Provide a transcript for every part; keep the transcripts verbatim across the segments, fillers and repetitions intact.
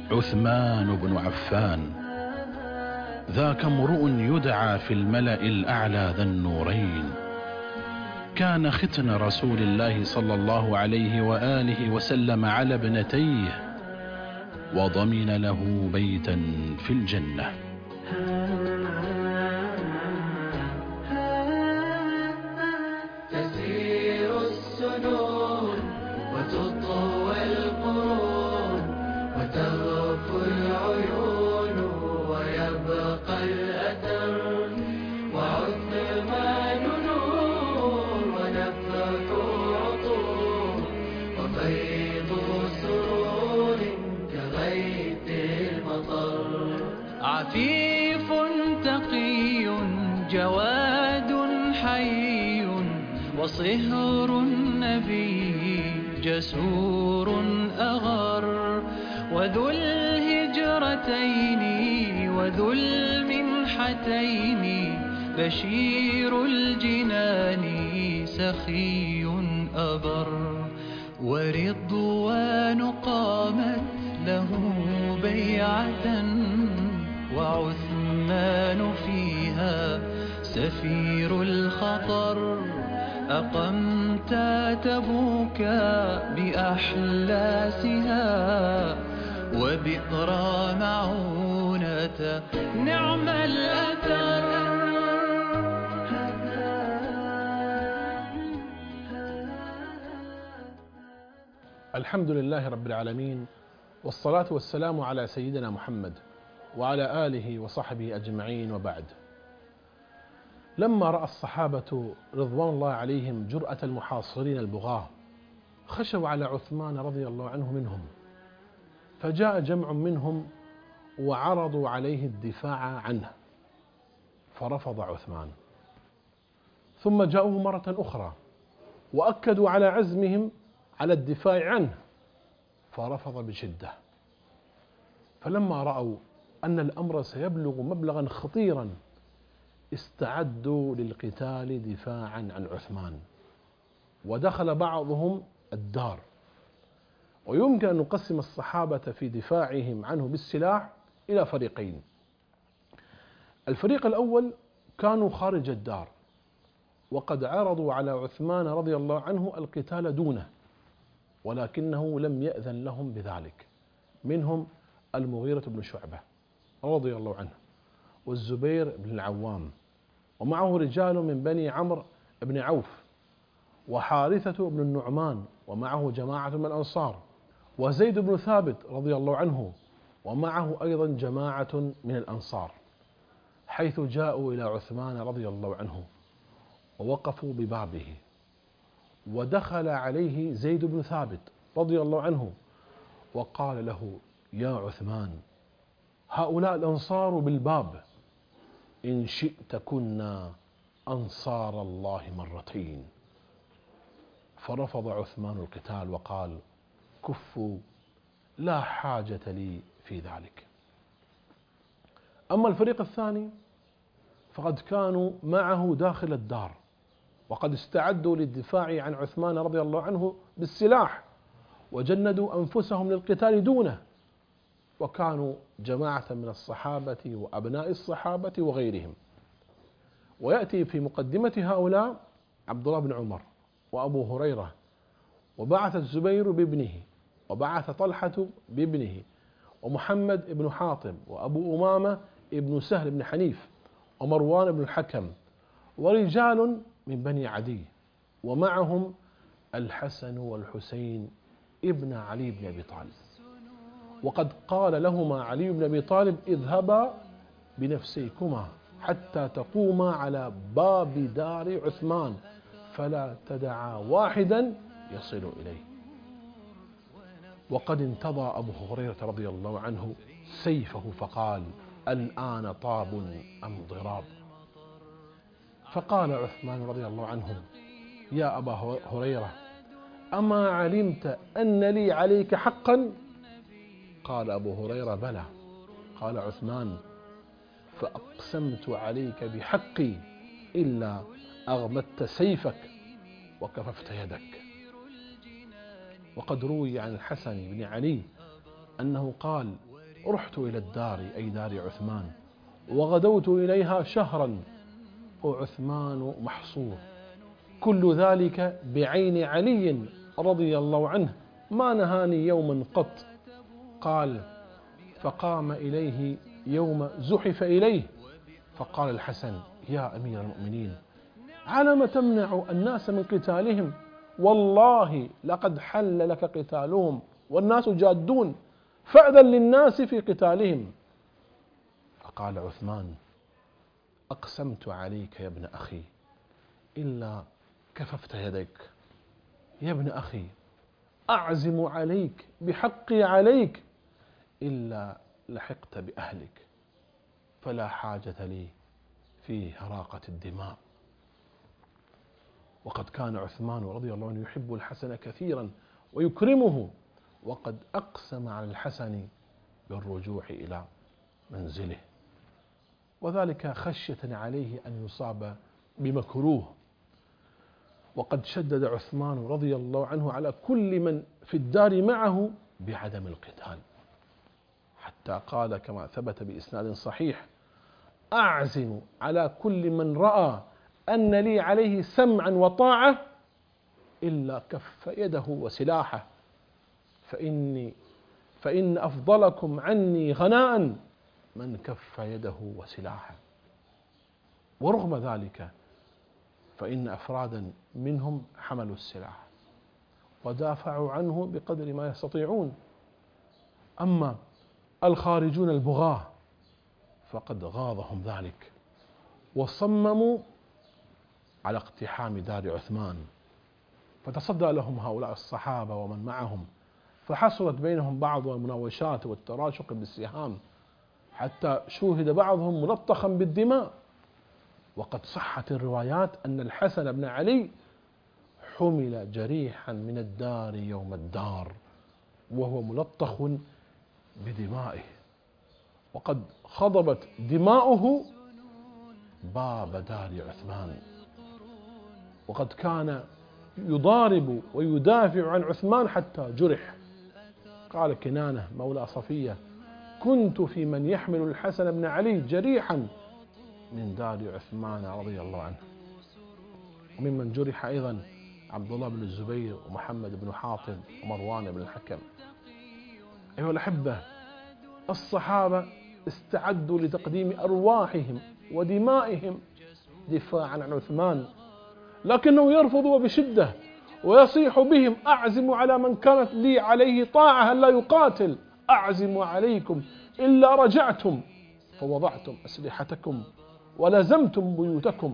عثمان بن عفان، ذاك امرؤ يدعى في الملأ الأعلى ذا النورين، كان ختن رسول الله صلى الله عليه وآله وسلم على ابنتيه، وضمن له بيتا في الجنة. تسير السنون وتطوى القرون وتغفو العيون ويبقى الأثر، وعثمان نور ونفح عطور وفيض سرور كغيث المطر. عفيف تقي جواد حي وصهر النبي جسور أغر، وذو الهجرتين وذو المنحتين بشير الجنان سخي أبر، ورضوان قامت له بيعة وعثمان فيها سفير الخطر. أقمت تبوك بأحلاسها وبئر معونة نعم الأثر. الحمد لله رب العالمين، والصلاة والسلام على سيدنا محمد وعلى آله وصحبه أجمعين، وبعد. لما رأى الصحابة رضوان الله عليهم جرأة المحاصرين البغاة خشوا على عثمان رضي الله عنه منهم، فجاء جمع منهم وعرضوا عليه الدفاع عنه فرفض عثمان، ثم جاءوه مرة أخرى وأكدوا على عزمهم على الدفاع عنه فرفض بشدة. فلما رأوا أن الأمر سيبلغ مبلغا خطيرا استعدوا للقتال دفاعا عن عثمان، ودخل بعضهم الدار. ويمكن أن نقسم الصحابة في دفاعهم عنه بالسلاح إلى فريقين. الفريق الأول كانوا خارج الدار وقد عرضوا على عثمان رضي الله عنه القتال دونه، ولكنه لم يأذن لهم بذلك، منهم المغيرة بن شعبة رضي الله عنه، والزبير بن العوام، ومعه رجال من بني عمرو بن عوف، وحارثة بن النعمان ومعه جماعة من الأنصار، وزيد بن ثابت رضي الله عنه ومعه أيضا جماعة من الأنصار، حيث جاءوا إلى عثمان رضي الله عنه ووقفوا ببابه، ودخل عليه زيد بن ثابت رضي الله عنه وقال له: يا عثمان، هؤلاء الأنصار بالباب، إن شئت كنا أنصار الله مرتين. فرفض عثمان القتال وقال: كفوا، لا حاجة لي في ذلك. أما الفريق الثاني فقد كانوا معه داخل الدار وقد استعدوا للدفاع عن عثمان رضي الله عنه بالسلاح، وجندوا أنفسهم للقتال دونه، وكانوا جماعة من الصحابة وأبناء الصحابة وغيرهم. ويأتي في مقدمة هؤلاء عبد الله بن عمر وأبو هريرة، وبعث الزبير بابنه، وبعث طلحة بابنه، ومحمد بن حاطب، وأبو أمامة ابن سهل بن حنيف، ومروان بن الحكم، ورجال من بني عدي، ومعهم الحسن والحسين ابن علي بن أبي طالب. وقد قال لهما علي بن أبي طالب: اذهبا بنفسيكما حتى تقوما على باب دار عثمان فلا تدعا واحدا يصل إليه. وقد انتضى أبو هريرة رضي الله عنه سيفه فقال: الآن طاب أم ضراب؟ فقال عثمان رضي الله عنه: يا أبا هريرة، أما علمت أن لي عليك حقا؟ قال أبو هريرة: بلى. قال عثمان: فأقسمت عليك بحقي إلا أغمدت سيفك وكففت يدك. وقد روي عن الحسن بن علي أنه قال: رحت إلى الدار أي دار عثمان وغدوت إليها شهرا وعثمان محصور، كل ذلك بعين علي رضي الله عنه ما نهاني يوما قط. قال: فقام إليه يوم زحف إليه فقال الحسن: يا أمير المؤمنين، على ما تمنع الناس من قتالهم؟ والله لقد حل لك قتالهم والناس جادون، فأذن للناس في قتالهم. فقال عثمان: أقسمت عليك يا ابن أخي إلا كففت يديك. يا ابن أخي، أعزم عليك بحقي عليك إلا لحقت بأهلك، فلا حاجة لي في هراقة الدماء. وقد كان عثمان رضي الله عنه يحب الحسن كثيرا ويكرمه، وقد أقسم على الحسن بالرجوع إلى منزله، وذلك خشية عليه أن يصاب بمكروه. وقد شدد عثمان رضي الله عنه على كل من في الدار معه بعدم القتال، حتى قال كما ثبت بإسناد صحيح: أعزم على كل من رأى أن لي عليه سمعا وطاعة إلا كف يده وسلاحه، فإني فإن أفضلكم عني غناء من كف يده وسلاحه. ورغم ذلك فإن أفرادا منهم حملوا السلاح ودافعوا عنه بقدر ما يستطيعون، أما الخارجون البغاة فقد غاضهم ذلك وصمموا على اقتحام دار عثمان، فتصدى لهم هؤلاء الصحابة ومن معهم، فحصلت بينهم بعض المناوشات والتراشق بالسهام، حتى شوهد بعضهم ملطخا بالدماء. وقد صحت الروايات أن الحسن بن علي حمل جريحا من الدار يوم الدار وهو ملطخ بدمائه، وقد خضبت دماؤه باب دار عثمان. وقد كان يضارب ويدافع عن عثمان حتى جرح. قال كنانة مولى صفية: كنت في من يحمل الحسن بن علي جريحا من دار عثمان رضي الله عنه. وممن جرح أيضا عبد الله بن الزبير ومحمد بن حاطب ومروان بن الحكم. أيها الأحبة، الصحابة استعدوا لتقديم أرواحهم ودمائهم دفاعا عن عثمان، لكنه يرفض بشدة ويصيح بهم: أعزم على من كانت لي عليه طاعة لا يقاتل، أعزم عليكم إلا رجعتم فوضعتم أسلحتكم ولزمتم بيوتكم.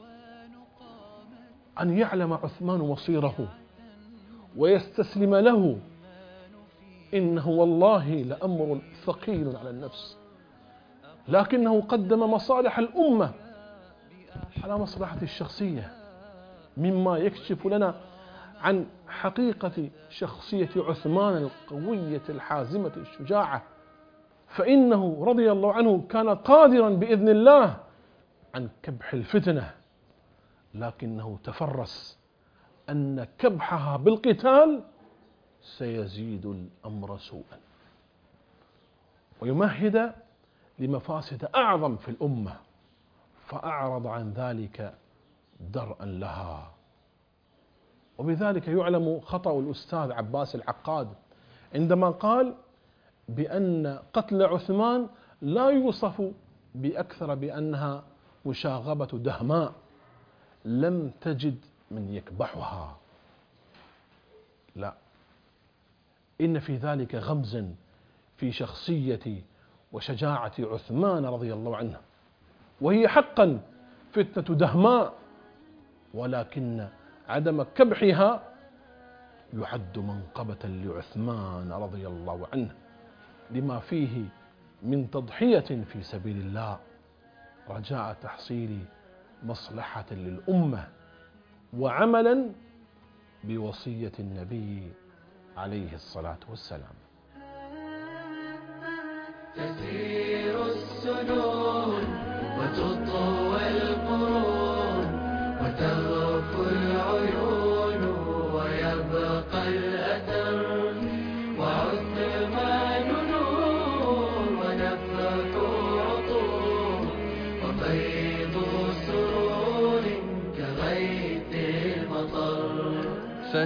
أن يعلم عثمان مصيره ويستسلم له إنه والله لأمر ثقيل على النفس، لكنه قدم مصالح الأمة على مصلحته الشخصية، مما يكشف لنا عن حقيقة شخصية عثمان القوية الحازمة الشجاعة. فإنه رضي الله عنه كان قادرا بإذن الله عن كبح الفتنة، لكنه تفرس أن كبحها بالقتال سيزيد الأمر سوءا ويمهد لمفاسد أعظم في الأمة، فأعرض عن ذلك درءا لها. وبذلك يعلم خطأ الأستاذ عباس العقاد عندما قال بأن قتل عثمان لا يوصف بأكثر بأنها مشاغبة دهماء لم تجد من يكبحها، لا، إن في ذلك غمزا في شخصية وشجاعة عثمان رضي الله عنه، وهي حقا فتنة دهماء، ولكن عدم كبحها يعد منقبة لعثمان رضي الله عنه لما فيه من تضحية في سبيل الله رجاء تحصيل مصلحة للأمة وعملا بوصية النبي عليه الصلاة والسلام. تسير السنون وتطوى القرون وتغفو العيون ويبقى الأثر، وعثمان نور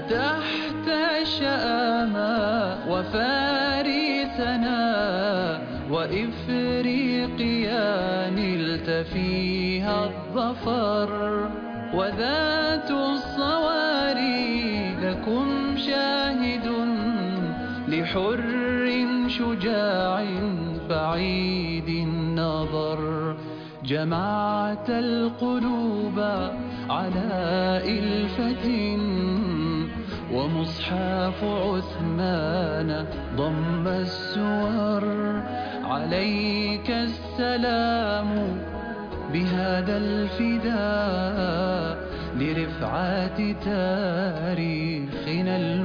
فتحت الشآمى وفارسنا وإفريقيا نلت فيها الظفر، وذات الصواري لكم شاهد لحر شجاع بعيد النظر. جمعت القلوب على إلفة ومصحف عثمان ضم السور. عليك السلام بهذا الفداء لرفعة تاريخنا